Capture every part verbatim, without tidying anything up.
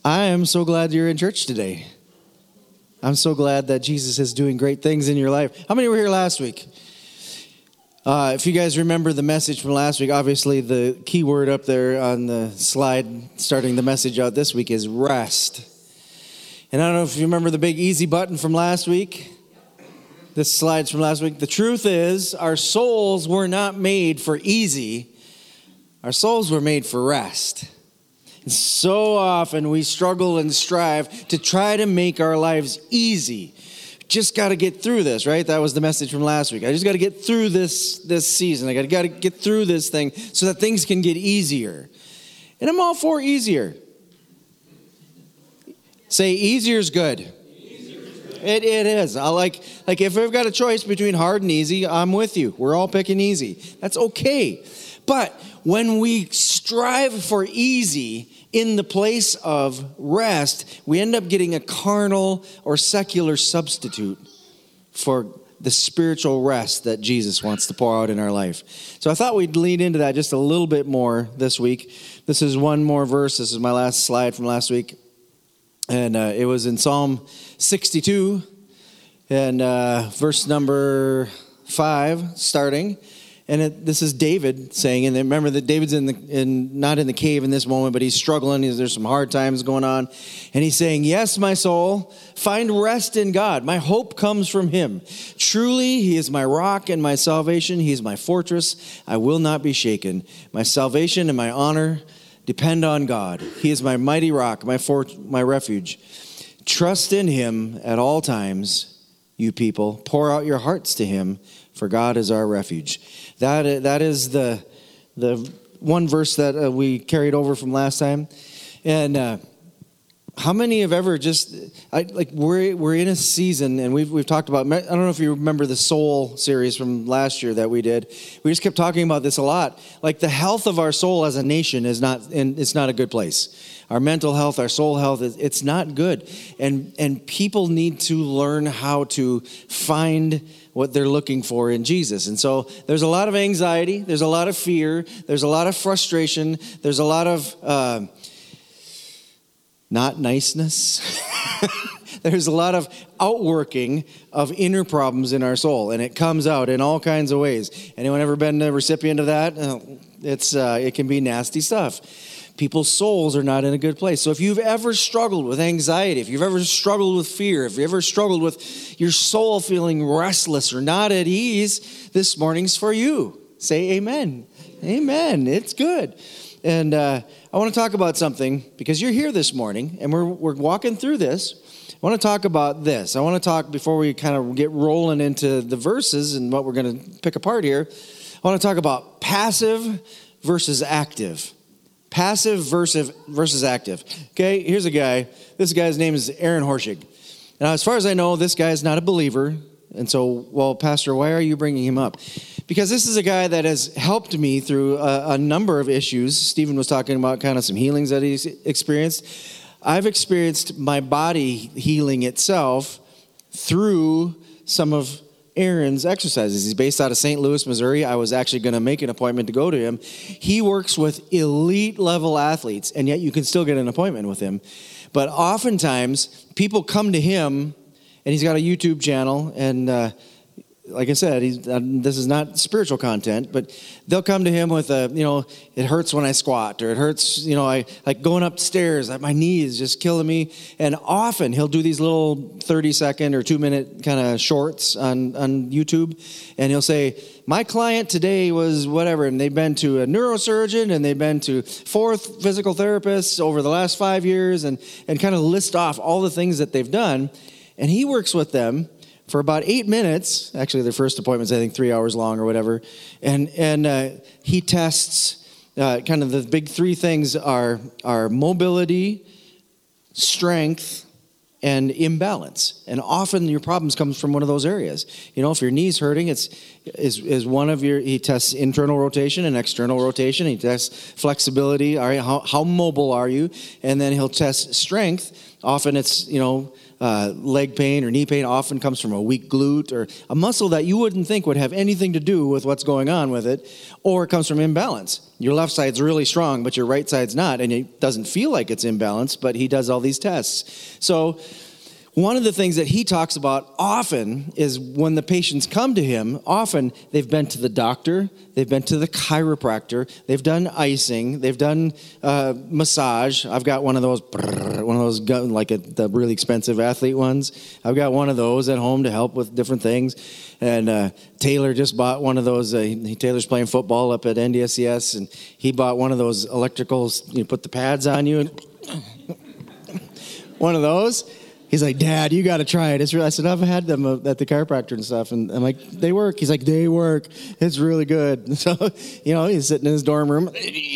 I am so glad you're in church today. I'm so glad that Jesus is doing great things in your life. How many were here last week? Uh, if you guys remember the message from last week, obviously the key word up there on the slide starting the message out this week is rest. And I don't know if you remember the big easy button from last week. This slide's from last week. The truth is, our souls were not made for easy. Our souls were made for rest. And so often we struggle and strive to try to make our lives easy. Just got to get through this, right? That was the message from last week. I just got to get through this this season. I got got to get through this thing so that things can get easier. And I'm all for easier. Say easier is good. It it is. I like like if we've got a choice between hard and easy, I'm with you. We're all picking easy. That's okay. But when we strive for easy in the place of rest, we end up getting a carnal or secular substitute for the spiritual rest that Jesus wants to pour out in our life. So I thought we'd lean into that just a little bit more this week. This is one more verse. This is my last slide from last week. And uh, it was in Psalm sixty-two and uh, verse number five starting. And it, this is David saying, and remember that David's in the in not in the cave in this moment, but he's struggling. He's, there's some hard times going on. And he's saying, yes, my soul, find rest in God. My hope comes from him. Truly, he is my rock and my salvation. He is my fortress. I will not be shaken. My salvation and my honor depend on God. He is my mighty rock, my fort, my refuge. Trust in him at all times, you people. Pour out your hearts to him, for God is our refuge. That that is the the one verse that uh, we carried over from last time. And uh, how many have ever just I, like we're we're in a season, and we've we've talked about. I don't know if you remember the Soul series from last year that we did. We just kept talking about this a lot. Like the health of our soul as a nation is not, and it's not a good place. Our mental health, our soul health, it's not good. And and people need to learn how to find what they're looking for in Jesus. And so there's a lot of anxiety. There's a lot of fear. There's a lot of frustration. There's a lot of uh, not niceness. There's a lot of outworking of inner problems in our soul. And it comes out in all kinds of ways. Anyone ever been a recipient of that? It's uh, it can be nasty stuff. People's souls are not in a good place. So if you've ever struggled with anxiety, if you've ever struggled with fear, if you've ever struggled with your soul feeling restless or not at ease, this morning's for you. Say amen. Amen. It's good. And uh, I want to talk about something because you're here this morning and we're we're walking through this. I want to talk about this. I want to talk before we kind of get rolling into the verses and what we're going to pick apart here. I want to talk about passive versus active. Passive versus versus active. Okay, here's a guy. This guy's name is Aaron Horschig. Now, as far as I know, this guy is not a believer. And so, well, Pastor, why are you bringing him up? Because this is a guy that has helped me through a, a number of issues. Stephen was talking about kind of some healings that he's experienced. I've experienced my body healing itself through some of Aaron's exercises. He's based out of Saint Louis, Missouri. I was actually going to make an appointment to go to him. He works with elite level athletes, and yet you can still get an appointment with him. But oftentimes, people come to him, and he's got a YouTube channel, and uh, like I said, he's, uh, this is not spiritual content, but they'll come to him with a, you know, it hurts when I squat, or it hurts, you know, I like going upstairs, my knee is just killing me. And often he'll do these little thirty second or two minute kind of shorts on, on YouTube. And he'll say, my client today was whatever, and they've been to a neurosurgeon and they've been to four physical therapists over the last five years and, and kind of list off all the things that they've done. And he works with them for about eight minutes, actually their first appointment's I think three hours long or whatever, and and uh, he tests uh, kind of the big three things are are mobility, strength, and imbalance. And often your problems comes from one of those areas. You know, if your knee's hurting, it's is is one of your. He tests internal rotation and external rotation. He tests flexibility. All right, how how mobile are you? And then he'll test strength. Often it's, you know, uh, leg pain or knee pain often comes from a weak glute or a muscle that you wouldn't think would have anything to do with what's going on with it, or it comes from imbalance. Your left side's really strong, but your right side's not, and it doesn't feel like it's imbalanced, but he does all these tests. So one of the things that he talks about often is when the patients come to him, often they've been to the doctor, they've been to the chiropractor, they've done icing, they've done uh, massage. I've got one of those, one of those, like a, the really expensive athlete ones. I've got one of those at home to help with different things. And uh, Taylor just bought one of those. Uh, he, Taylor's playing football up at N D S C S, and he bought one of those electricals. You put the pads on you, and one of those. He's like, Dad, you got to try it. It's real. I said, I've had them at the chiropractor and stuff. And I'm like, they work. He's like, they work. It's really good. So, you know, he's sitting in his dorm room.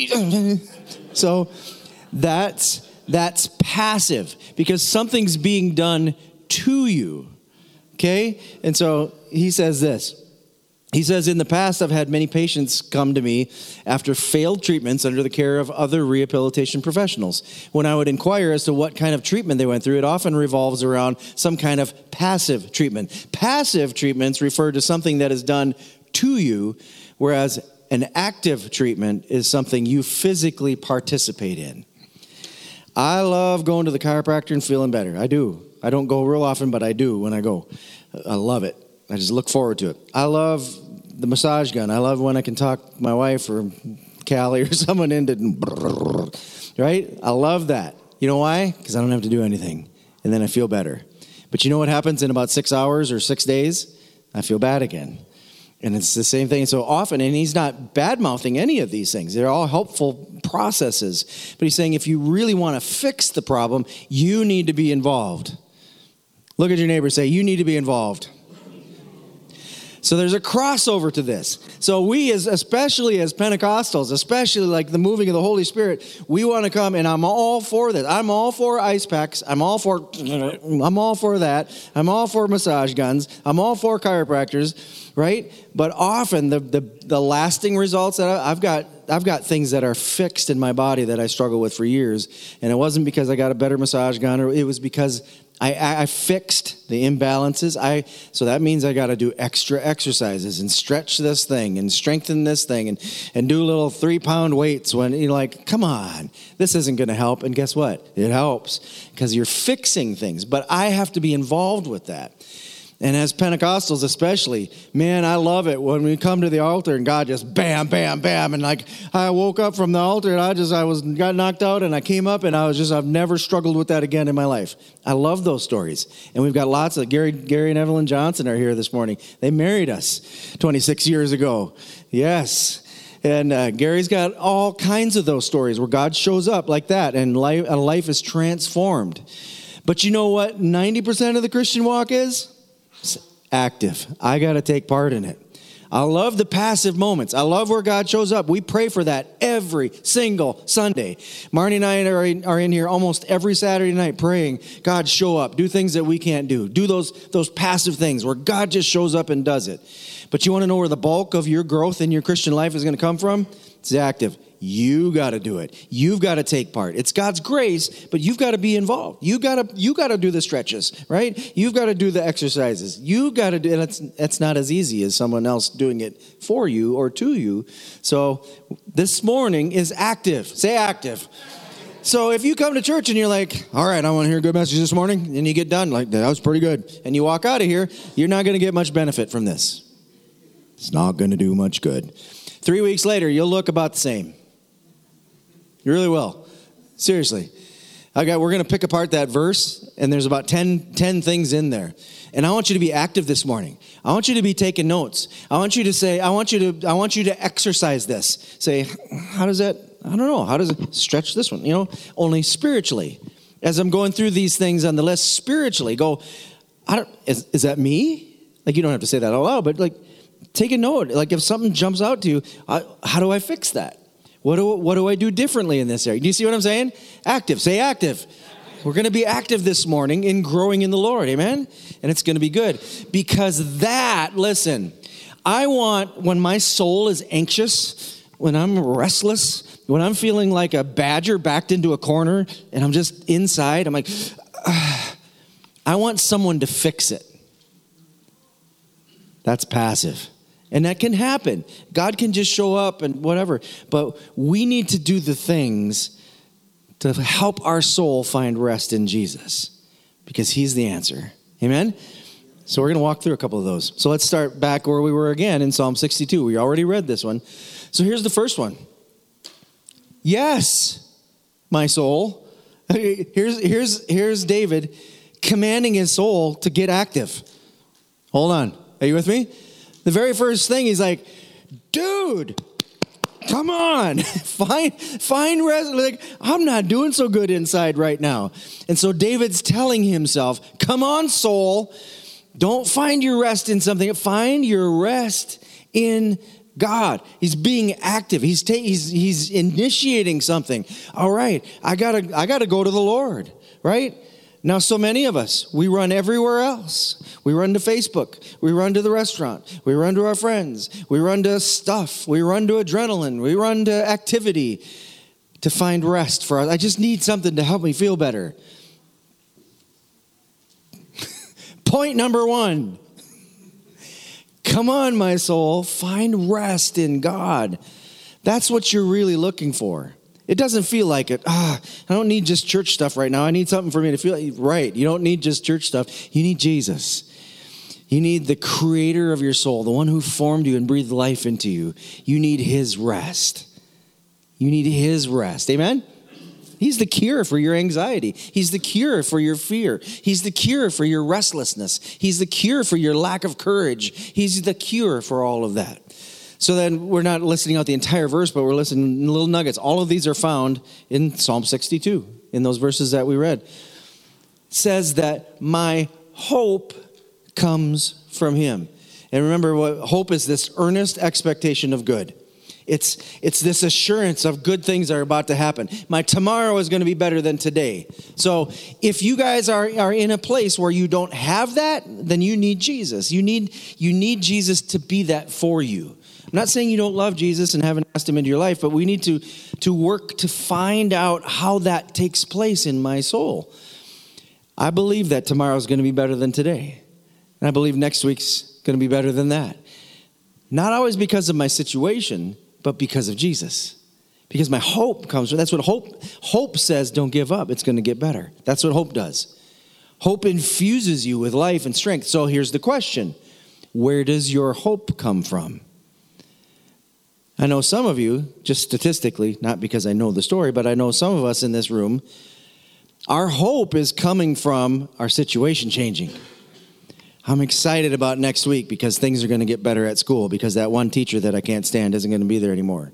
So that's, that's passive because something's being done to you. Okay? And so he says this. He says, in the past, I've had many patients come to me after failed treatments under the care of other rehabilitation professionals. When I would inquire as to what kind of treatment they went through, it often revolves around some kind of passive treatment. Passive treatments refer to something that is done to you, whereas an active treatment is something you physically participate in. I love going to the chiropractor and feeling better. I do. I don't go real often, but I do when I go. I love it. I just look forward to it. I love the massage gun. I love when I can talk my wife or Callie or someone into, right? I love that. You know why? Because I don't have to do anything. And then I feel better. But you know what happens in about six hours or six days? I feel bad again. And it's the same thing so often. And he's not bad-mouthing any of these things. They're all helpful processes. But he's saying if you really want to fix the problem, you need to be involved. Look at your neighbor and say, you need to be involved. So there's a crossover to this. So we, as especially as Pentecostals, especially like the moving of the Holy Spirit, we want to come, and I'm all for this. I'm all for ice packs. I'm all for, I'm all for that. I'm all for massage guns. I'm all for chiropractors, right? But often the the, the lasting results that I, I've got, I've got things that are fixed in my body that I struggle with for years, and it wasn't because I got a better massage gun, or it was because I, I fixed the imbalances. I so that means I got to do extra exercises and stretch this thing and strengthen this thing and, and do little three pound weights when you're like, come on, this isn't going to help. And guess what? It helps because you're fixing things. But I have to be involved with that. And as Pentecostals especially, man, I love it when we come to the altar and God just bam, bam, bam. And like I woke up from the altar and I just, I was got knocked out and I came up and I was just, I've never struggled with that again in my life. I love those stories. And we've got lots of, Gary, Gary and Evelyn Johnson are here this morning. They married us twenty-six years ago. Yes. And uh, Gary's got all kinds of those stories where God shows up like that and life, a life is transformed. But you know what ninety percent of the Christian walk is? Active. I got to take part in it. I love the passive moments. I love where God shows up. We pray for that every single Sunday. Marnie and I are in, are in here almost every Saturday night praying, God, show up. Do things that we can't do. Do those, those passive things where God just shows up and does it. But you want to know where the bulk of your growth in your Christian life is going to come from? It's active. You got to do it. You've got to take part. It's God's grace, but you've got to be involved. You got to you got to do the stretches, right? You've got to do the exercises. You got to do, and it's it's not as easy as someone else doing it for you or to you. So this morning is active. Say active. So if you come to church and you're like, all right, I want to hear a good message this morning, and you get done, like, that was pretty good, and you walk out of here, you're not going to get much benefit from this. It's not going to do much good. Three weeks later, you'll look about the same. You really will. Seriously. I got, we're going to pick apart that verse, and there's about ten, ten things in there. And I want you to be active this morning. I want you to be taking notes. I want you to say, I want you to, I want you to exercise this. Say, how does that, I don't know, how does it stretch this one? You know, only spiritually. As I'm going through these things on the list, spiritually, go, I don't, is, is that me? Like, you don't have to say that out loud, but like, take a note. Like, if something jumps out to you, I, how do I fix that? What do, what do I do differently in this area? Do you see what I'm saying? Active. Say active. We're going to be active this morning in growing in the Lord. Amen? And it's going to be good. Because that, listen, I want, when my soul is anxious, when I'm restless, when I'm feeling like a badger backed into a corner and I'm just inside, I'm like, ah, I want someone to fix it. That's passive. And that can happen. God can just show up and whatever. But we need to do the things to help our soul find rest in Jesus, because he's the answer. Amen? So we're going to walk through a couple of those. So let's start back where we were again in Psalm sixty-two. We already read this one. So here's the first one. Yes, my soul. Here's, here's, here's David commanding his soul to get active. Hold on. Are you with me? The very first thing, he's like, dude, come on, find, find rest. Like, I'm not doing so good inside right now. And so David's telling himself, come on, soul, don't find your rest in something. Find your rest in God. He's being active. He's ta- he's he's initiating something. All right, I gotta I gotta go to the Lord. Right now, so many of us, we run everywhere else. We run to Facebook. We run to the restaurant. We run to our friends. We run to stuff. We run to adrenaline. We run to activity to find rest for us. I just need something to help me feel better. Point number one. Come on, my soul, find rest in God. That's what you're really looking for. It doesn't feel like it. Ah, I don't need just church stuff right now. I need something for me to feel like, right. You don't need just church stuff. You need Jesus. You need the creator of your soul, the one who formed you and breathed life into you. You need his rest. You need his rest. Amen? He's the cure for your anxiety. He's the cure for your fear. He's the cure for your restlessness. He's the cure for your lack of courage. He's the cure for all of that. So then we're not listening out the entire verse, but we're listening little nuggets. All of these are found in Psalm sixty-two, in those verses that we read. It says that my hope comes from him. And remember, what hope is this earnest expectation of good. It's it's this assurance of good things are about to happen. My tomorrow is going to be better than today. So if you guys are, are in a place where you don't have that, then you need Jesus. You need, you need Jesus to be that for you. I'm not saying you don't love Jesus and haven't asked him into your life, but we need to, to work to find out how that takes place in my soul. I believe that tomorrow is going to be better than today. And I believe next week's going to be better than that. Not always because of my situation, but because of Jesus. Because my hope comes from, that's what hope, hope says, don't give up. It's going to get better. That's what hope does. Hope infuses you with life and strength. So here's the question. Where does your hope come from? I know some of you, just statistically, not because I know the story, but I know some of us in this room, our hope is coming from our situation changing. I'm excited about next week because things are going to get better at school because that one teacher that I can't stand isn't going to be there anymore.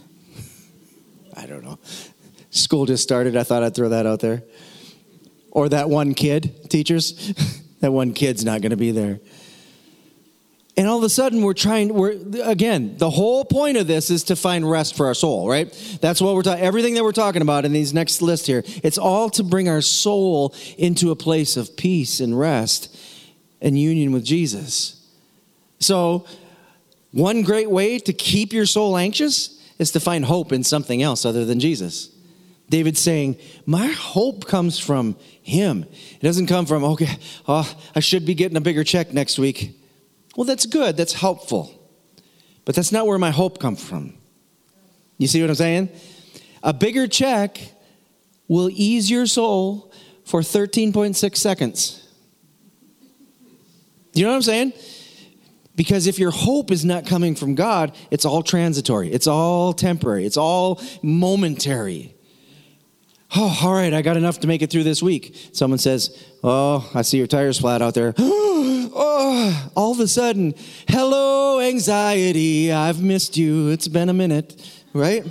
I don't know. School just started. I thought I'd throw that out there. Or that one kid, teachers, that one kid's not going to be there. And all of a sudden we're trying, we're again, the whole point of this is to find rest for our soul, right? That's what we're talking, everything that we're talking about in these next list here, it's all to bring our soul into a place of peace and rest and union with Jesus. So one great way to keep your soul anxious is to find hope in something else other than Jesus. David's saying, my hope comes from him. It doesn't come from, okay, oh, I should be getting a bigger check next week. Well, that's good. That's helpful. But that's not where my hope comes from. You see what I'm saying? A bigger check will ease your soul for thirteen point six seconds. You know what I'm saying? Because if your hope is not coming from God, it's all transitory. It's all temporary. It's all momentary. Oh, all right, I got enough to make it through this week. Someone says, oh, I see your tires flat out there. Oh, all of a sudden, hello, anxiety. I've missed you. It's been a minute, right?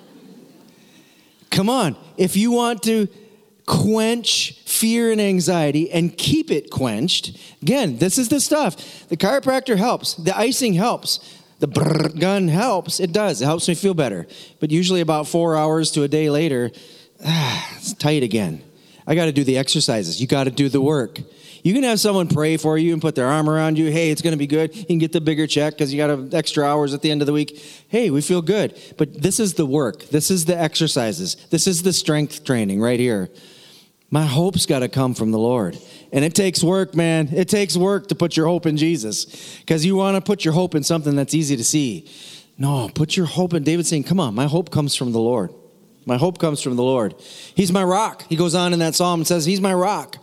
Come on. If you want to quench fear and anxiety and keep it quenched, again, this is the stuff. The chiropractor helps. The icing helps. The brrr gun helps. It does. It helps me feel better. But usually about four hours to a day later, ah, it's tight again. I got to do the exercises. You got to do the work. You can have someone pray for you and put their arm around you. Hey, it's going to be good. You can get the bigger check because you got extra hours at the end of the week. Hey, we feel good. But this is the work. This is the exercises. This is the strength training right here. My hope's got to come from the Lord. And it takes work, man. It takes work to put your hope in Jesus. Because you want to put your hope in something that's easy to see. No, put your hope in. David's saying, come on, my hope comes from the Lord. My hope comes from the Lord. He's my rock. He goes on in that psalm and says, he's my rock.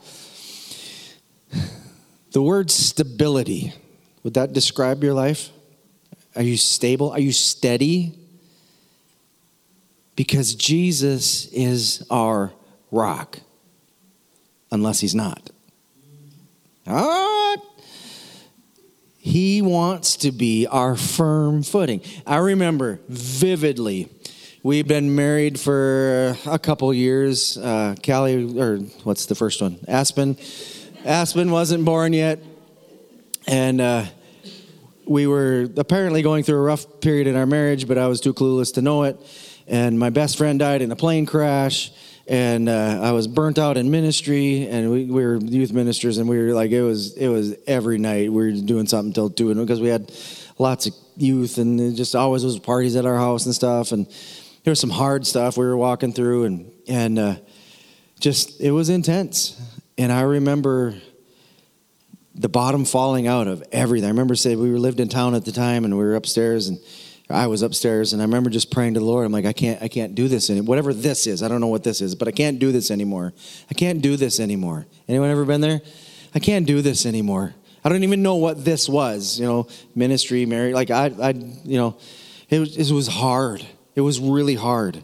The word stability, would that describe your life? Are you stable? Are you steady? Because Jesus is our rock. Unless he's not. Ah, he wants to be our firm footing. I remember vividly, we've been married for a couple years. Uh, Callie, or what's the first one? Aspen. Aspen wasn't born yet. And uh, we were apparently going through a rough period in our marriage, but I was too clueless to know it. And my best friend died in a plane crash. And uh, I was burnt out in ministry, and we, we were youth ministers, and we were like, it was it was every night. We were doing something till two, and because we had lots of youth, and it just always was parties at our house and stuff, and there was some hard stuff we were walking through, and and uh, just it was intense. And I remember the bottom falling out of everything. I remember saying we were lived in town at the time, and we were upstairs, and I was upstairs, and I remember just praying to the Lord. I'm like, I can't, I can't do this anymore. Whatever this is, I don't know what this is, but I can't do this anymore. I can't do this anymore. Anyone ever been there? I can't do this anymore. I don't even know what this was. You know, ministry, marriage. Like I, I, you know, it was, it was hard. It was really hard.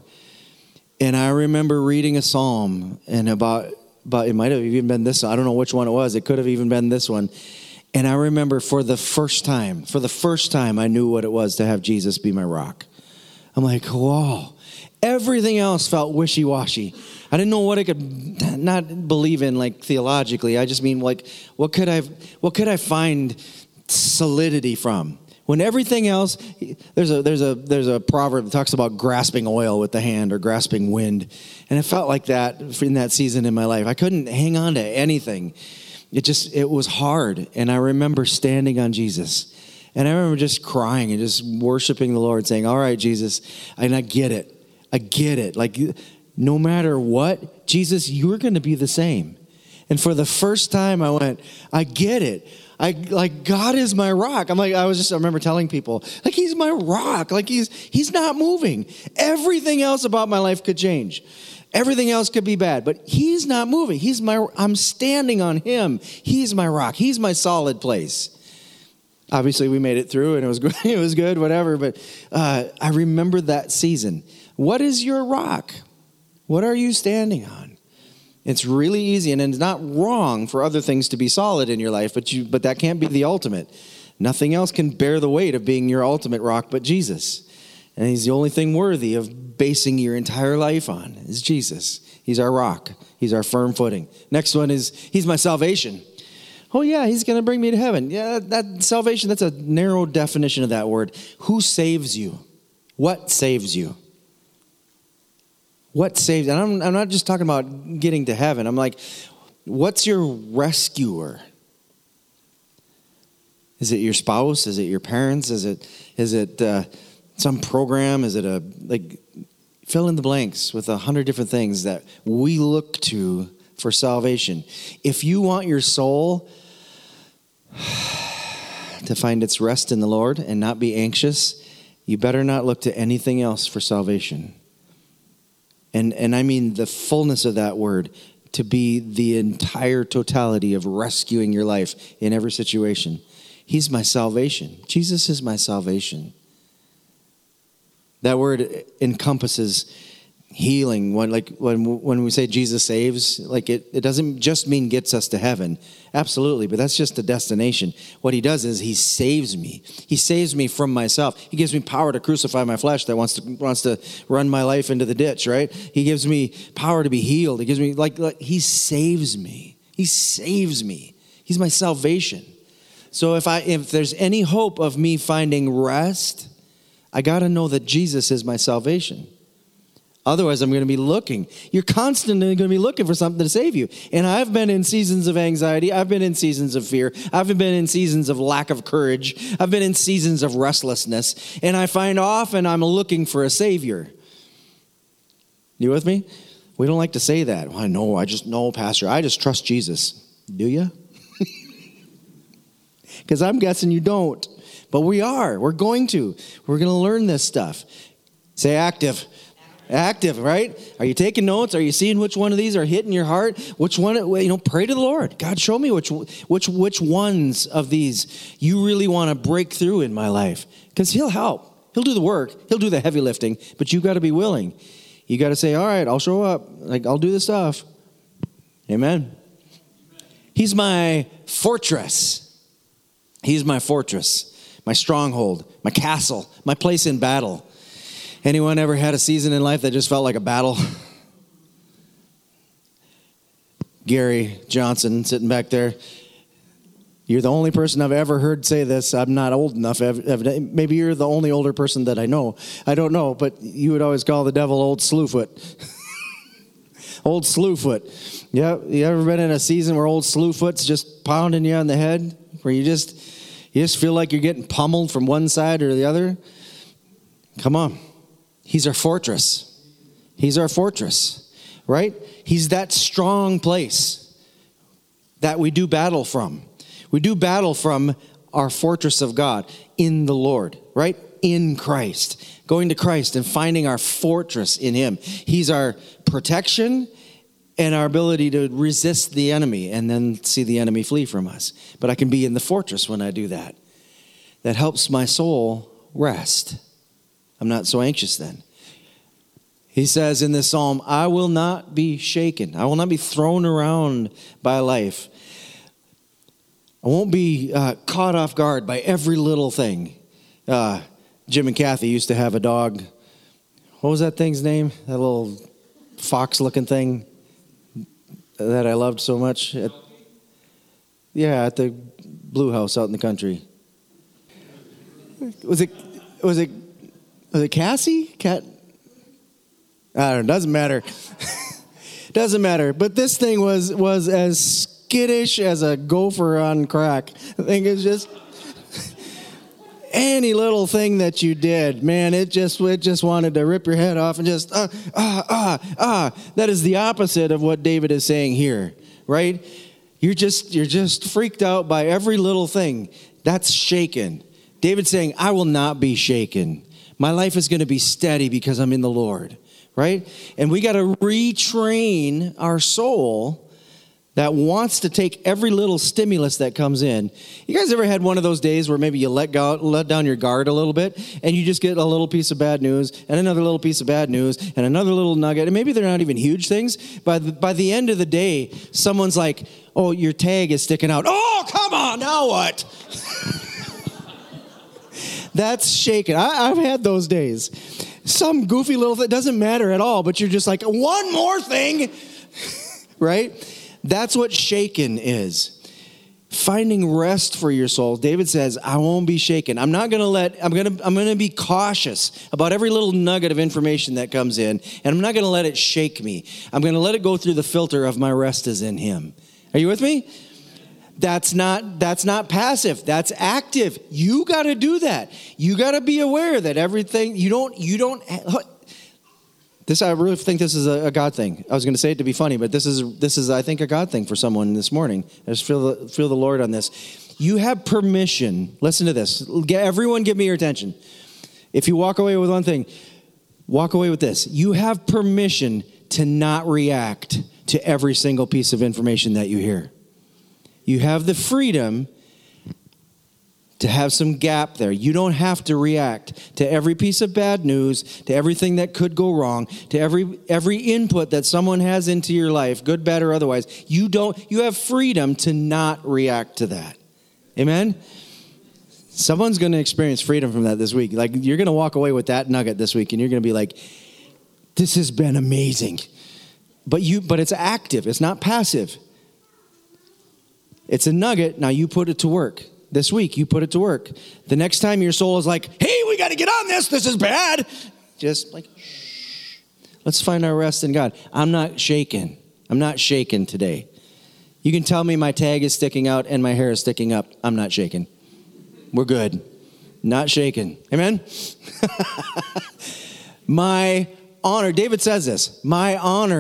And I remember reading a psalm, and about, about it might have even been this. I don't know which one it was. It could have even been this one. And I remember for the first time, for the first time, I knew what it was to have Jesus be my rock. I'm like, whoa. Everything else felt wishy-washy. I didn't know what I could not believe in, like theologically. I just mean, like, what could I, what could I find solidity from? When everything else, there's a there's a there's a proverb that talks about grasping oil with the hand or grasping wind, and it felt like that in that season in my life. I couldn't hang on to anything. It just, it was hard. And I remember standing on Jesus. And I remember just crying and just worshiping the Lord, saying, all right, Jesus, and I get it. I get it. Like, no matter what, Jesus, you're going to be the same. And for the first time, I went, I get it. I like, God is my rock. I'm like, I was just, I remember telling people, like, he's my rock. Like, he's, he's not moving. Everything else about my life could change. Everything else could be bad, but he's not moving. He's my, I'm standing on him. He's my rock. He's my solid place. Obviously, we made it through, and it was good. It was good, whatever. But uh, I remember that season. What is your rock? What are you standing on? It's really easy, and it's not wrong for other things to be solid in your life, but you, but that can't be the ultimate. Nothing else can bear the weight of being your ultimate rock but Jesus. And he's the only thing worthy of basing your entire life on is Jesus. He's our rock. He's our firm footing. Next one is, he's my salvation. Oh, yeah, he's going to bring me to heaven. Yeah, that salvation, that's a narrow definition of that word. Who saves you? What saves you? What saves? And I'm, I'm not just talking about getting to heaven. I'm like, what's your rescuer? Is it your spouse? Is it your parents? Is it, is it, uh, some program? Is it a, like, fill in the blanks with a hundred different things that we look to for salvation. If you want your soul to find its rest in the Lord and not be anxious, you better not look to anything else for salvation. And and I mean the fullness of that word, to be the entire totality of rescuing your life in every situation. He's my salvation. Jesus is my salvation. That word encompasses healing. When like when when we say Jesus saves, like it, it doesn't just mean gets us to heaven. Absolutely, but that's just the destination. What he does is he saves me. He saves me from myself. He gives me power to crucify my flesh that wants to wants to run my life into the ditch, right? He gives me power to be healed. He gives me like, like he saves me. He saves me. He's my salvation. So if I if there's any hope of me finding rest, I got to know that Jesus is my salvation. Otherwise, I'm going to be looking. You're constantly going to be looking for something to save you. And I've been in seasons of anxiety. I've been in seasons of fear. I've been in seasons of lack of courage. I've been in seasons of restlessness. And I find often I'm looking for a savior. You with me? We don't like to say that. Well, I know, I just know, Pastor. I just trust Jesus. Do you? Because I'm guessing you don't. But we are. We're going to. We're going to learn this stuff. Say active. Active, right? Are you taking notes? Are you seeing which one of these are hitting your heart? Which one, you know, pray to the Lord. God, show me which which which ones of these you really want to break through in my life. Because he'll help. He'll do the work. He'll do the heavy lifting. But you got to be willing. You got to say, all right, I'll show up. Like, I'll do the stuff. Amen. He's my fortress. He's my fortress, my stronghold, my castle, my place in battle. Anyone ever had a season in life that just felt like a battle? Gary Johnson sitting back there. You're the only person I've ever heard say this. I'm not old enough. Maybe you're the only older person that I know. I don't know, but you would always call the devil Old Slewfoot. Old Slewfoot. Yeah, you ever been in a season where Old Slewfoot's just pounding you on the head? Where you just, you just feel like you're getting pummeled from one side or the other? Come on. He's our fortress. He's our fortress, right? He's that strong place that we do battle from. We do battle from our fortress of God in the Lord, right? In Christ. Going to Christ and finding our fortress in him. He's our protection and our ability to resist the enemy and then see the enemy flee from us. But I can be in the fortress when I do that. That helps my soul rest. I'm not so anxious then. He says in this psalm, I will not be shaken. I will not be thrown around by life. I won't be uh, caught off guard by every little thing. Uh, Jim and Kathy used to have a dog. What was that thing's name? That little fox-looking thing that I loved so much. At, yeah, at the Blue House out in the country. Was it? Was it? Was it Cassie? Cat? I don't know. Doesn't matter. Doesn't matter. But this thing was was as skittish as a gopher on crack. I think it's just any little thing that you did, man, it just it just wanted to rip your head off and just ah ah ah ah. That is the opposite of what David is saying here, right? You're just you're just freaked out by every little thing. That's shaken. David's saying, I will not be shaken. My life is going to be steady because I'm in the Lord, right? And we got to retrain our soul that wants to take every little stimulus that comes in. You guys ever had one of those days where maybe you let go, let down your guard a little bit and you just get a little piece of bad news and another little piece of bad news and another little nugget, and maybe they're not even huge things, but by the end of the day, someone's like, oh, your tag is sticking out. Oh, come on, now what? That's shaken. I, I've had those days. Some goofy little thing, doesn't matter at all, but you're just like, one more thing, right? That's what shaken is. Finding rest for your soul. David says, I won't be shaken. I'm not going to let, I'm going to, I'm going to be cautious about every little nugget of information that comes in, and I'm not going to let it shake me. I'm going to let it go through the filter of my rest is in him. Are you with me? That's not, that's not passive. That's active. You got to do that. You got to be aware that everything, you don't, you don't, this, I really think this is a, a God thing. I was going to say it to be funny, but this is, this is, I think, a God thing for someone this morning. I just feel the, feel the Lord on this. You have permission. Listen to this. Everyone give me your attention. If you walk away with one thing, walk away with this. You have permission to not react to every single piece of information that you hear. You have the freedom to have some gap there. You don't have to react to every piece of bad news, to everything that could go wrong, to every every input that someone has into your life, good, bad, or otherwise. You don't. You have freedom to not react to that. Amen? Someone's going to experience freedom from that this week. Like, you're going to walk away with that nugget this week, and you're going to be like, this has been amazing. But you, but it's active. It's not passive. It's a nugget. Now you put it to work. This week, you put it to work. The next time your soul is like, hey, we got to get on this. This is bad. Just like, shh. Let's find our rest in God. I'm not shaken. I'm not shaken today. You can tell me my tag is sticking out and my hair is sticking up. I'm not shaken. We're good. Not shaken. Amen? My honor, David says this, my honor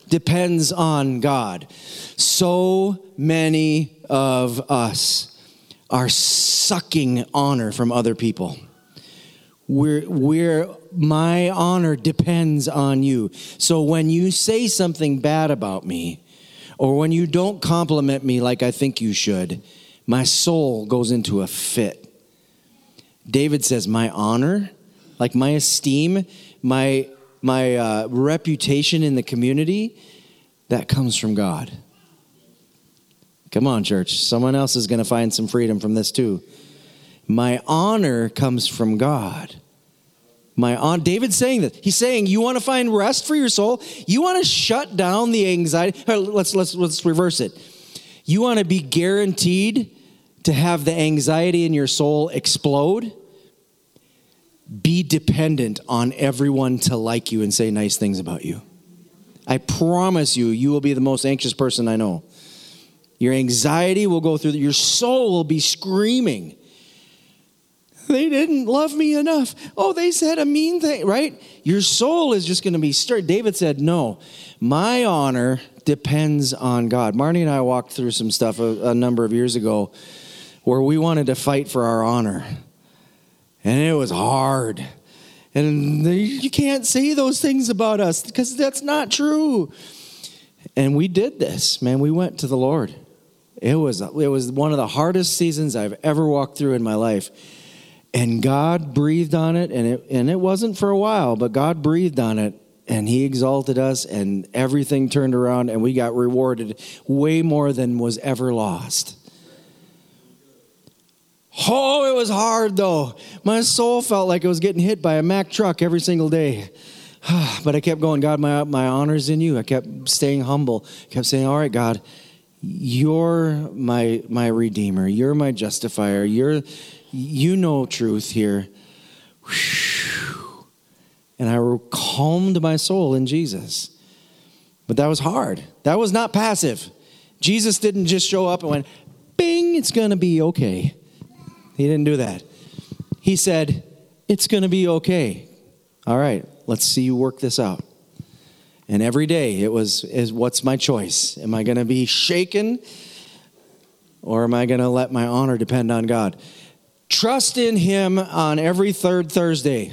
depends on God. So many of us are sucking honor from other people. We're, we're, my honor depends on you. So when you say something bad about me, or when you don't compliment me like I think you should, my soul goes into a fit. David says, my honor, like my esteem, my, my uh, reputation in the community, that comes from God. Come on, church. Someone else is going to find some freedom from this too. My honor comes from God. My on David's saying that. He's saying, you want to find rest for your soul? You want to shut down the anxiety? Let's let's let's reverse it. You want to be guaranteed to have the anxiety in your soul explode? Be dependent on everyone to like you and say nice things about you. I promise you, you will be the most anxious person I know. Your anxiety will go through, your soul will be screaming. They didn't love me enough. Oh, they said a mean thing, right? Your soul is just going to be stirred. David said, no, my honor depends on God. Marnie and I walked through some stuff a, a number of years ago where we wanted to fight for our honor. And it was hard. And you can't say those things about us because that's not true. And we did this, man. We went to the Lord. It was, it was one of the hardest seasons I've ever walked through in my life. And God breathed on it, and it and it wasn't for a while, but God breathed on it, and he exalted us, and everything turned around, and we got rewarded way more than was ever lost. Oh, it was hard, though. My soul felt like it was getting hit by a Mack truck every single day. But I kept going, God, my, my honor's in you. I kept staying humble. I kept saying, all right, God, you're my my redeemer. You're my justifier. You're... You know truth here. And I calmed my soul in Jesus. But that was hard. That was not passive. Jesus didn't just show up and went, bing, it's going to be okay. He didn't do that. He said, it's going to be okay. All right, let's see you work this out. And every day it was, is what's my choice? Am I going to be shaken? Or am I going to let my honor depend on God? Trust in him on every third Thursday.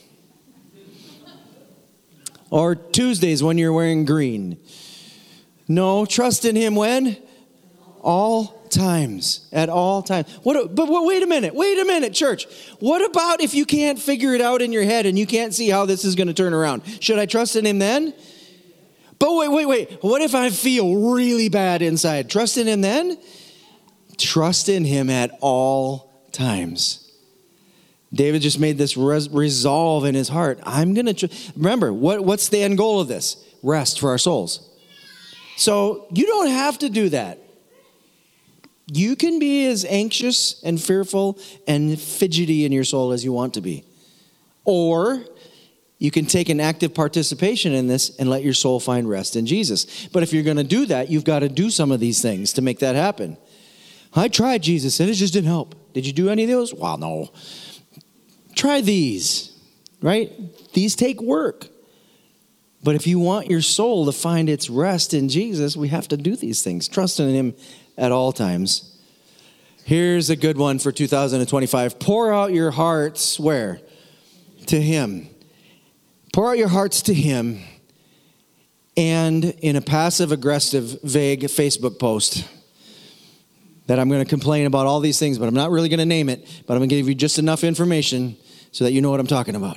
Or Tuesdays when you're wearing green. No, trust in him when? All times. At all times. What? But wait a minute. Wait a minute, church. What about if you can't figure it out in your head and you can't see how this is going to turn around? Should I trust in him then? But wait, wait, wait. What if I feel really bad inside? Trust in him then? Trust in him at all times. David just made this res- resolve in his heart. I'm going to, tr- remember, what, what's the end goal of this? Rest for our souls. So you don't have to do that. You can be as anxious and fearful and fidgety in your soul as you want to be. Or you can take an active participation in this and let your soul find rest in Jesus. But if you're going to do that, you've got to do some of these things to make that happen. I tried Jesus and it just didn't help. Did you do any of those? Well, no. Try these, right? These take work. But if you want your soul to find its rest in Jesus, we have to do these things. Trust in him at all times. Here's a good one for two thousand twenty-five. Pour out your hearts where? To him. Pour out your hearts to him. And in a passive-aggressive, vague Facebook post that I'm going to complain about all these things, but I'm not really going to name it, but I'm going to give you just enough information so that you know what I'm talking about.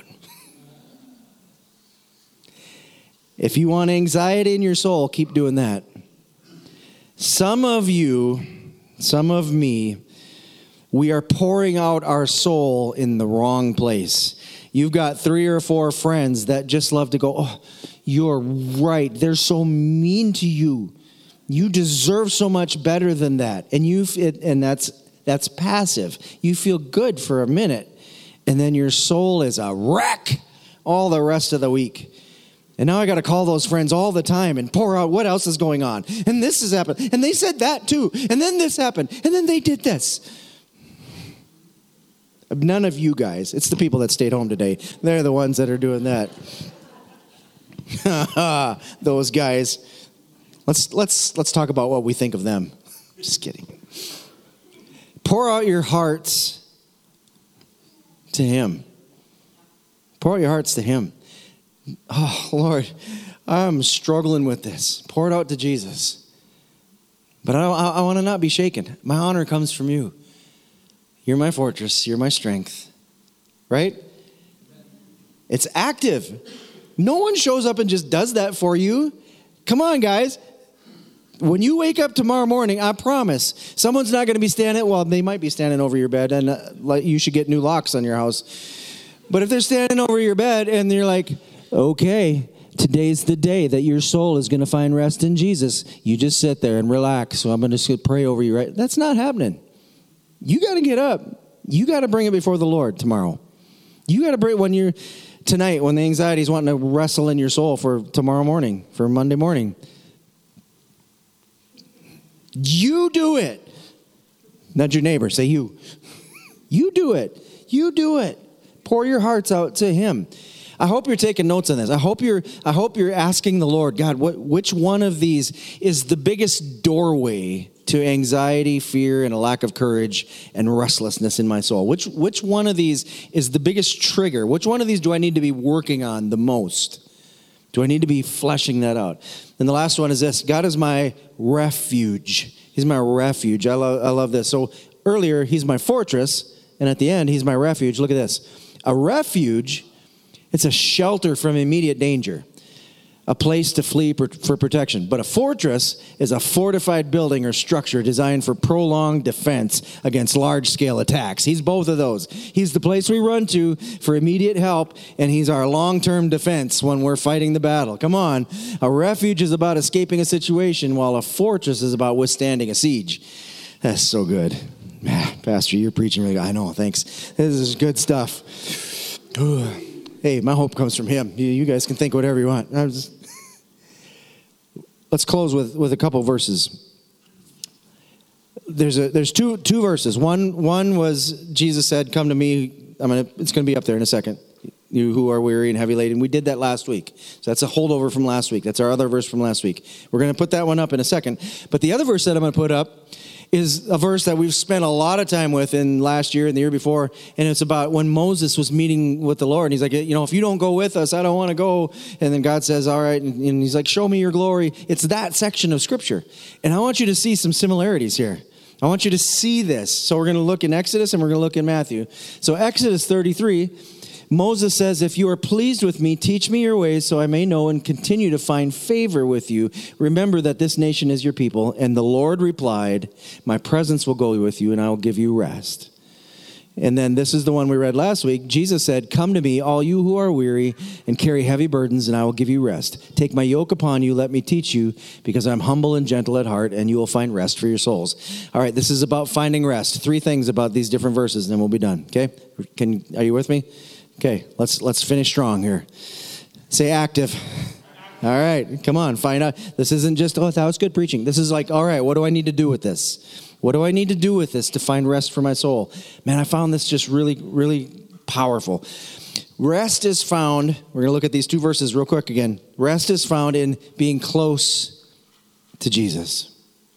If you want anxiety in your soul, keep doing that. Some of you, some of me, we are pouring out our soul in the wrong place. You've got three or four friends that just love to go, oh, you're right. They're so mean to you. You deserve so much better than that. And you and that's that's passive. You feel good for a minute, and then your soul is a wreck all the rest of the week. And now I got to call those friends all the time and pour out what else is going on. And this has happened. And they said that too. And then this happened. And then they did this. None of you guys. It's the people that stayed home today. They're the ones that are doing that. Those guys. Let's let's let's talk about what we think of them. Just kidding. Pour out your hearts to him. Pour out your hearts to him. Oh, Lord, I'm struggling with this. Pour it out to Jesus. But I, I, I want to not be shaken. My honor comes from you. You're my fortress. You're my strength. Right? It's active. No one shows up and just does that for you. Come on, guys. When you wake up tomorrow morning, I promise, someone's not going to be standing, well, they might be standing over your bed, and uh, like you should get new locks on your house. But if they're standing over your bed and you're like, okay, today's the day that your soul is going to find rest in Jesus. You just sit there and relax. So I'm going to pray over you, right? That's not happening. You got to get up. You got to bring it before the Lord tomorrow. You got to bring when you're tonight, when the anxiety is wanting to wrestle in your soul for tomorrow morning, for Monday morning. You do it. Not your neighbor. Say you. You do it. You do it. Pour your hearts out to him. I hope you're taking notes on this. I hope you're I hope you're asking the Lord, God, what which one of these is the biggest doorway to anxiety, fear, and a lack of courage and restlessness in my soul? Which which one of these is the biggest trigger? Which one of these do I need to be working on the most? Do I need to be fleshing that out? And the last one is this. God is my refuge. He's my refuge. I love I love this. So earlier, he's my fortress, and at the end, he's my refuge. Look at this. A refuge, it's a shelter from immediate danger, a place to flee for protection. But a fortress is a fortified building or structure designed for prolonged defense against large-scale attacks. He's both of those. He's the place we run to for immediate help, and he's our long-term defense when we're fighting the battle. Come on. A refuge is about escaping a situation, while a fortress is about withstanding a siege. That's so good. Pastor, you're preaching really good. I know, thanks. This is good stuff. Hey, my hope comes from him. You, you guys can think whatever you want. I was just... Let's close with, with a couple verses. There's a there's two two verses. One one was Jesus said, "Come to me." I'm gonna. It's gonna be up there in a second. You who are weary and heavy laden. We did that last week. So that's a holdover from last week. That's our other verse from last week. We're gonna put that one up in a second. But the other verse that I'm gonna put up is a verse that we've spent a lot of time with in last year and the year before, and it's about when Moses was meeting with the Lord, and he's like, you know, if you don't go with us, I don't want to go. And then God says, all right, and, and he's like, show me your glory. It's that section of Scripture, and I want you to see some similarities here. I want you to see this. So we're going to look in Exodus, and we're going to look in Matthew. So Exodus thirty-three, Moses says, if you are pleased with me, teach me your ways so I may know and continue to find favor with you. Remember that this nation is your people. And the Lord replied, my presence will go with you and I will give you rest. And then this is the one we read last week. Jesus said, come to me, all you who are weary and carry heavy burdens, and I will give you rest. Take my yoke upon you. Let me teach you, because I'm humble and gentle at heart, and you will find rest for your souls. All right, this is about finding rest. Three things about these different verses, and then we'll be done. Okay? Can, are you with me? Okay, let's let's finish strong here. Say active. All right, come on, find out. This isn't just, oh, that was good preaching. This is like, all right, what do I need to do with this? What do I need to do with this to find rest for my soul? Man, I found this just really, really powerful. Rest is found, we're going to look at these two verses real quick again. Rest is found in being close to Jesus.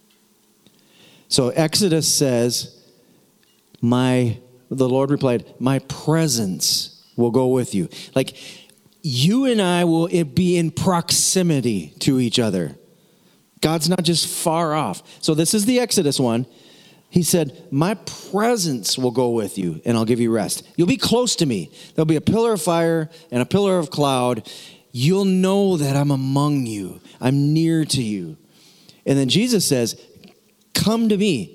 So Exodus says, my, the Lord replied, my presence will go with you. Like, you and I will be in proximity to each other. God's not just far off. So this is the Exodus one. He said, my presence will go with you and I'll give you rest. You'll be close to me. There'll be a pillar of fire and a pillar of cloud. You'll know that I'm among you. I'm near to you. And then Jesus says, come to me.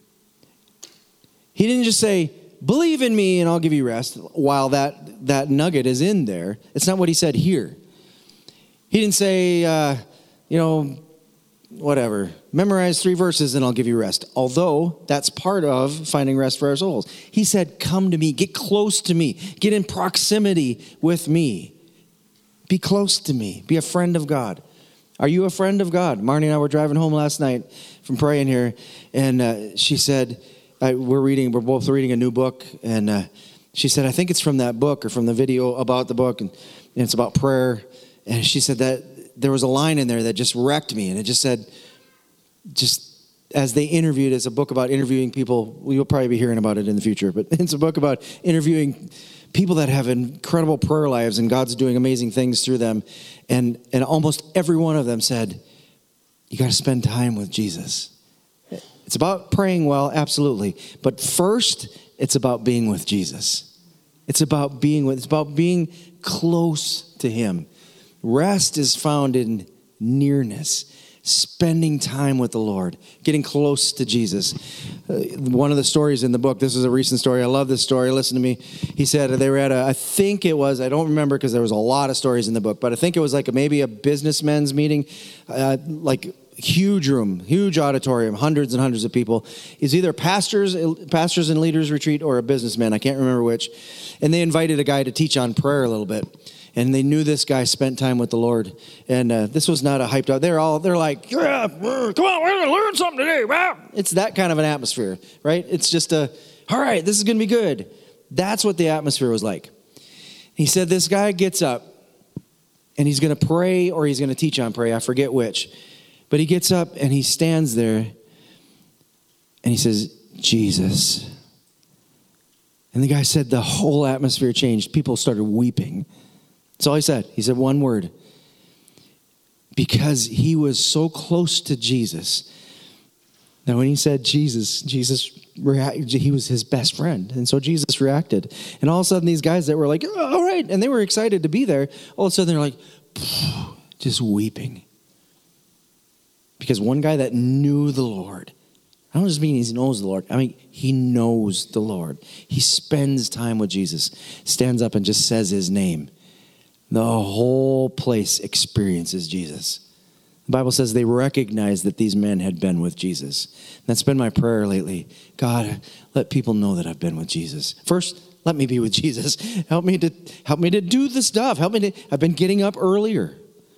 He didn't just say, believe in me and I'll give you rest, while that, that nugget is in there. It's not what he said here. He didn't say, uh, you know, whatever, memorize three verses and I'll give you rest. Although that's part of finding rest for our souls. He said, come to me, get close to me, get in proximity with me. Be close to me, be a friend of God. Are you a friend of God? Marnie and I were driving home last night from praying here, and uh, she said, I, we're reading, we're both reading a new book, and uh, she said, I think it's from that book or from the video about the book, and, and it's about prayer. And she said that there was a line in there that just wrecked me. And it just said, just as they interviewed, it's a book about interviewing people. You'll probably be hearing about it in the future, but it's a book about interviewing people that have incredible prayer lives and God's doing amazing things through them. And, and almost every one of them said, you got to spend time with Jesus. It's about praying well, absolutely. But first, it's about being with Jesus. It's about being with, it's about being close to him. Rest is found in nearness, spending time with the Lord, getting close to Jesus. Uh, one of the stories in the book, this is a recent story. I love this story. Listen to me. He said they were at a, I think it was, I don't remember because there was a lot of stories in the book, but I think it was like a, maybe a businessmen's meeting, uh, like huge room, huge auditorium, hundreds and hundreds of people. It's either pastors, pastors and leaders retreat or a businessman. I can't remember which. And they invited a guy to teach on prayer a little bit. And they knew this guy spent time with the Lord. And uh, this was not a hyped up. They're all, they're like, yeah, come on, we're going to learn something today. Wow. It's that kind of an atmosphere, right? It's just a, all right, this is going to be good. That's what the atmosphere was like. He said this guy gets up and he's going to pray or he's going to teach on pray. I forget which. But he gets up and he stands there and he says, Jesus. And the guy said the whole atmosphere changed. People started weeping. That's all he said. He said one word. Because he was so close to Jesus. Now, when he said Jesus, Jesus, he was his best friend. And so Jesus reacted. And all of a sudden, these guys that were like, oh, all right, and they were excited to be there, all of a sudden they're like, just weeping. Because one guy that knew the Lord, I don't just mean he knows the Lord. I mean, he knows the Lord. He spends time with Jesus, stands up and just says his name. The whole place experiences Jesus. The Bible says they recognize that these men had been with Jesus. That's been my prayer lately. God, let people know that I've been with Jesus. First, let me be with Jesus. Help me to help me to do the stuff. Help me to, I've been getting up earlier.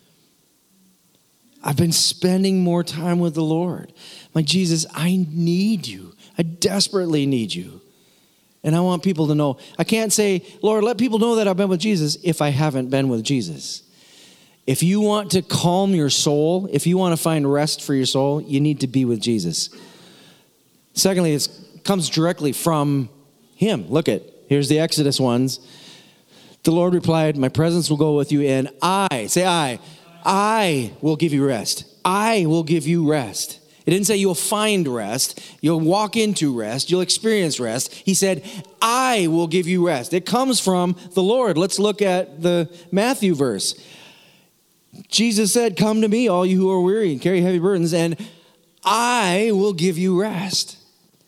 I've been spending more time with the Lord. I'm like, Jesus, I need you. I desperately need you. And I want people to know. I can't say, Lord, let people know that I've been with Jesus if I haven't been with Jesus. If you want to calm your soul, if you want to find rest for your soul, you need to be with Jesus. Secondly, it comes directly from him. Look at, here's the Exodus ones. The Lord replied, my presence will go with you, and I, say I, I will give you rest. I will give you rest. It didn't say you'll find rest. You'll walk into rest. You'll experience rest. He said, I will give you rest. It comes from the Lord. Let's look at the Matthew verse. Jesus said, come to me, all you who are weary and carry heavy burdens, and I will give you rest.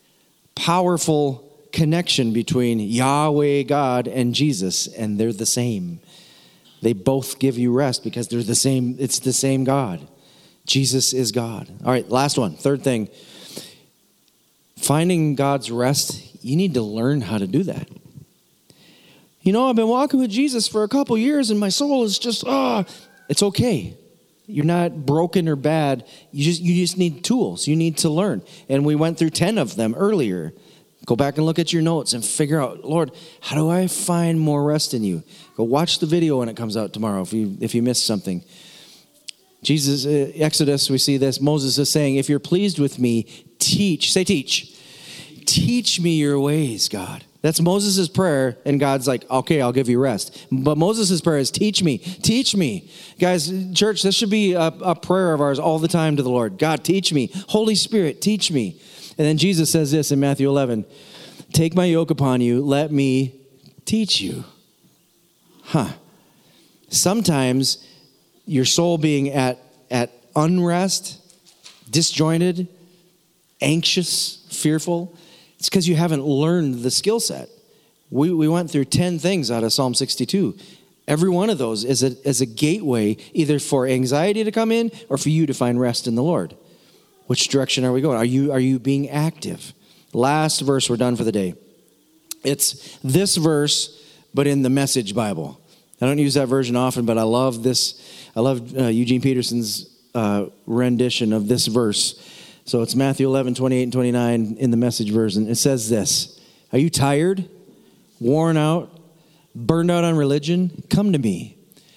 Powerful connection between Yahweh God and Jesus, and they're the same. They both give you rest because they're the same. It's the same God. Jesus is God. All right, last one. Third thing. Finding God's rest, you need to learn how to do that. You know, I've been walking with Jesus for a couple years and my soul is just, ah, oh. It's okay. You're not broken or bad. You just you just need tools. You need to learn. And we went through ten of them earlier. Go back and look at your notes and figure out, Lord, how do I find more rest in you? Go watch the video when it comes out tomorrow if you if you missed something. Jesus, uh, Exodus, we see this. Moses is saying, if you're pleased with me, teach. Say teach. Teach me your ways, God. That's Moses' prayer, and God's like, okay, I'll give you rest. But Moses' prayer is, teach me, teach me. Guys, church, this should be a, a prayer of ours all the time to the Lord. God, teach me. Holy Spirit, teach me. And then Jesus says this in Matthew eleven, take my yoke upon you, let me teach you. Huh. Sometimes your soul being at, at unrest, disjointed, anxious, fearful, it's because you haven't learned the skill set. We we went through ten things out of Psalm sixty-two. Every one of those is a, is a gateway either for anxiety to come in or for you to find rest in the Lord. Which direction are we going? Are you are you being active? Last verse, we're done for the day. It's this verse, but in the Message Bible. I don't use that version often, but I love this. I love uh, Eugene Peterson's uh, rendition of this verse. So it's Matthew eleven, twenty-eight and twenty-nine in the Message version. It says this, are you tired, worn out, burned out on religion? Come to me.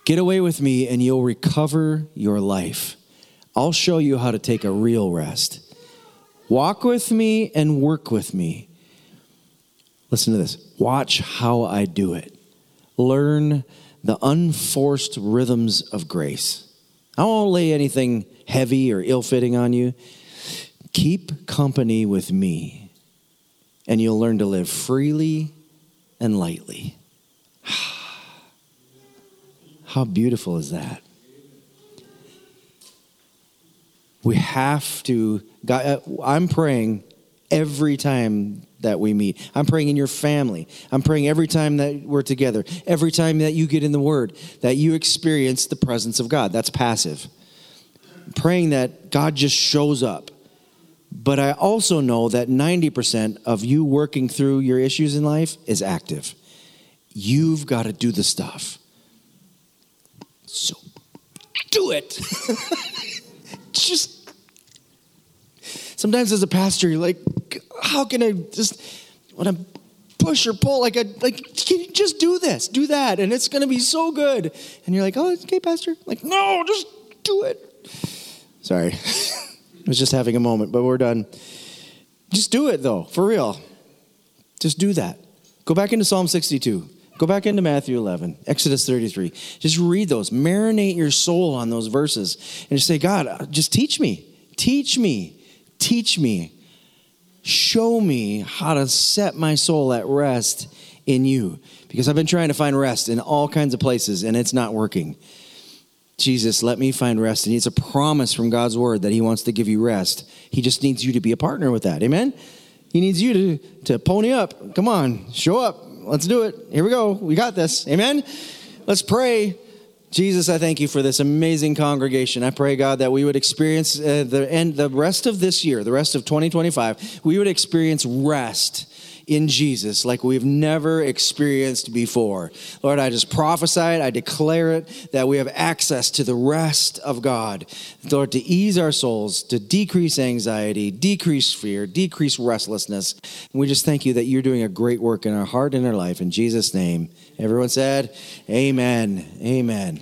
Get away with me and you'll recover your life. I'll show you how to take a real rest. Walk with me and work with me. Listen to this. Watch how I do it. Learn the unforced rhythms of grace. I won't lay anything heavy or ill-fitting on you. Keep company with me, and you'll learn to live freely and lightly. How beautiful is that? We have to, God, I'm praying every time that we meet. I'm praying in your family. I'm praying every time that we're together. Every time that you get in the Word, that you experience the presence of God. That's passive. I'm praying that God just shows up. But I also know that ninety percent of you working through your issues in life is active. You've got to do the stuff. So do it. Just sometimes as a pastor, you're like, how can I just, when I push or pull, like, I, like, can you just do this, do that, and it's going to be so good. And you're like, oh, it's okay, pastor. Like, no, just do it. Sorry. I was just having a moment, but we're done. Just do it, though, for real. Just do that. Go back into Psalm sixty-two. Go back into Matthew eleven, Exodus thirty-three. Just read those. Marinate your soul on those verses. And just say, God, just teach me. Teach me. Teach me. Show me how to set my soul at rest in you. Because I've been trying to find rest in all kinds of places, and it's not working. Jesus, let me find rest. And it's a promise from God's word that he wants to give you rest. He just needs you to be a partner with that. Amen? He needs you to, to pony up. Come on, show up. Let's do it. Here we go. We got this. Amen? Let's pray. Jesus, I thank you for this amazing congregation. I pray, God, that we would experience uh, the end, the rest of this year, the rest of twenty twenty-five, we would experience rest in Jesus like we've never experienced before. Lord, I just prophesy it, I declare it, that we have access to the rest of God. Lord, to ease our souls, to decrease anxiety, decrease fear, decrease restlessness. And we just thank you that you're doing a great work in our heart and our life. In Jesus' name, everyone said, amen, amen.